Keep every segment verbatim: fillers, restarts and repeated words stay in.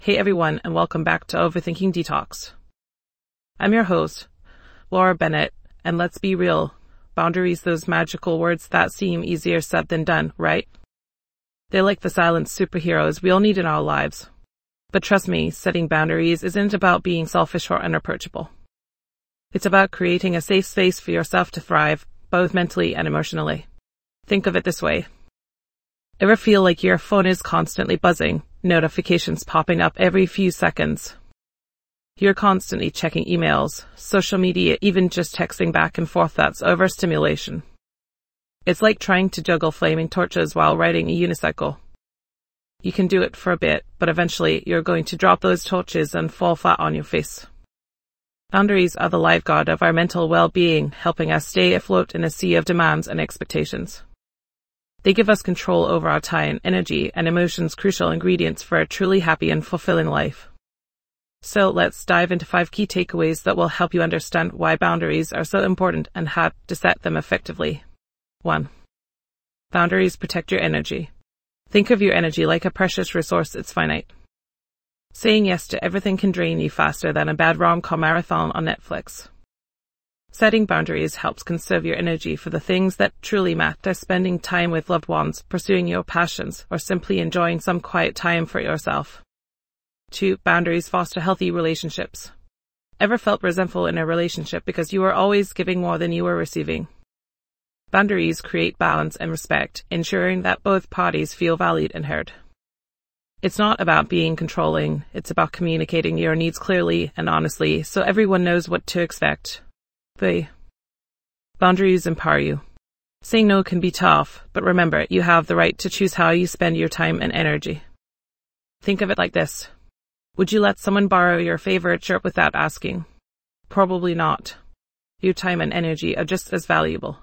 Hey everyone, and welcome back to Overthinking Detox. I'm your host, Laura Bennett, and let's be real, boundaries, those magical words that seem easier said than done, right? They're like the silent superheroes we all need in our lives. But trust me, setting boundaries isn't about being selfish or unapproachable. It's about creating a safe space for yourself to thrive, both mentally and emotionally. Think of it this way. Ever feel like your phone is constantly buzzing, notifications popping up every few seconds? You're constantly checking emails, social media, even just texting back and forth. That's overstimulation. It's like trying to juggle flaming torches while riding a unicycle. You can do it for a bit, but eventually you're going to drop those torches and fall flat on your face. Boundaries are the lifeguard of our mental well-being, helping us stay afloat in a sea of demands and expectations. They give us control over our time, energy, and emotions, crucial ingredients for a truly happy and fulfilling life. So let's dive into five key takeaways that will help you understand why boundaries are so important and how to set them effectively. one. Boundaries protect your energy. Think of your energy like a precious resource. It's finite. Saying yes to everything can drain you faster than a bad rom-com marathon on Netflix. Setting boundaries helps conserve your energy for the things that truly matter, spending time with loved ones, pursuing your passions, or simply enjoying some quiet time for yourself. two. Boundaries foster healthy relationships. Ever felt resentful in a relationship because you were always giving more than you were receiving? Boundaries create balance and respect, ensuring that both parties feel valued and heard. It's not about being controlling, it's about communicating your needs clearly and honestly so everyone knows what to expect. three. Boundaries empower you. Saying no can be tough, but remember, you have the right to choose how you spend your time and energy. Think of it like this. Would you let someone borrow your favorite shirt without asking? Probably not. Your time and energy are just as valuable.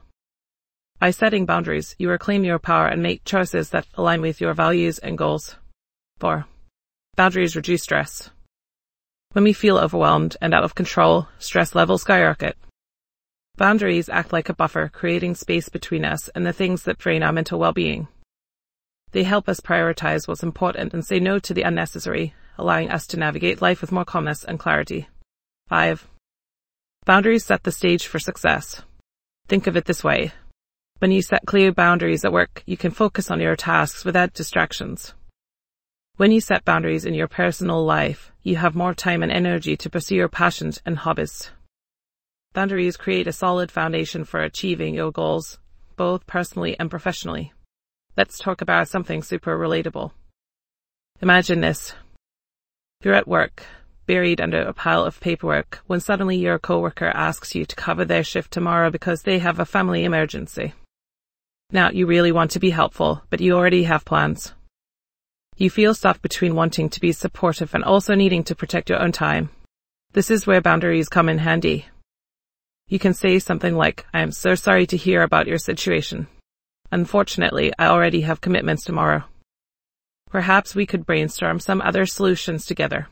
By setting boundaries, you reclaim your power and make choices that align with your values and goals. four. Boundaries reduce stress. When we feel overwhelmed and out of control, stress levels skyrocket. Boundaries act like a buffer, creating space between us and the things that drain our mental well-being. They help us prioritize what's important and say no to the unnecessary, allowing us to navigate life with more calmness and clarity. five. Boundaries set the stage for success. Think of it this way. When you set clear boundaries at work, you can focus on your tasks without distractions. When you set boundaries in your personal life, you have more time and energy to pursue your passions and hobbies. Boundaries create a solid foundation for achieving your goals, both personally and professionally. Let's talk about something super relatable. Imagine this. You're at work, buried under a pile of paperwork, when suddenly your coworker asks you to cover their shift tomorrow because they have a family emergency. Now, you really want to be helpful, but you already have plans. You feel stuck between wanting to be supportive and also needing to protect your own time. This is where boundaries come in handy. You can say something like, I am so sorry to hear about your situation. Unfortunately, I already have commitments tomorrow. Perhaps we could brainstorm some other solutions together.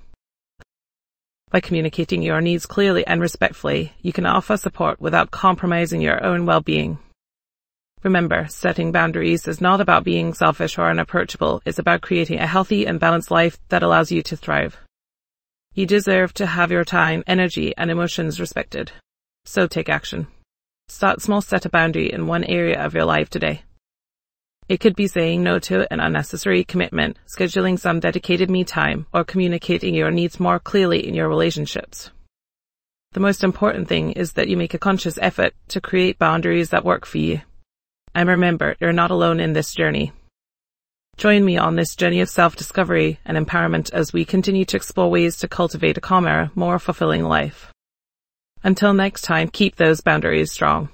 By communicating your needs clearly and respectfully, you can offer support without compromising your own well-being. Remember, setting boundaries is not about being selfish or unapproachable. It's about creating a healthy and balanced life that allows you to thrive. You deserve to have your time, energy, and emotions respected. So take action. Start small, set a boundary in one area of your life today. It could be saying no to an unnecessary commitment, scheduling some dedicated me time, or communicating your needs more clearly in your relationships. The most important thing is that you make a conscious effort to create boundaries that work for you. And remember, you're not alone in this journey. Join me on this journey of self-discovery and empowerment as we continue to explore ways to cultivate a calmer, more fulfilling life. Until next time, keep those boundaries strong.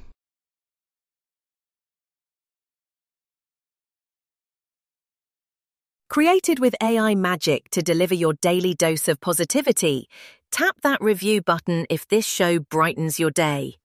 Created with A I magic to deliver your daily dose of positivity, tap that review button if this show brightens your day.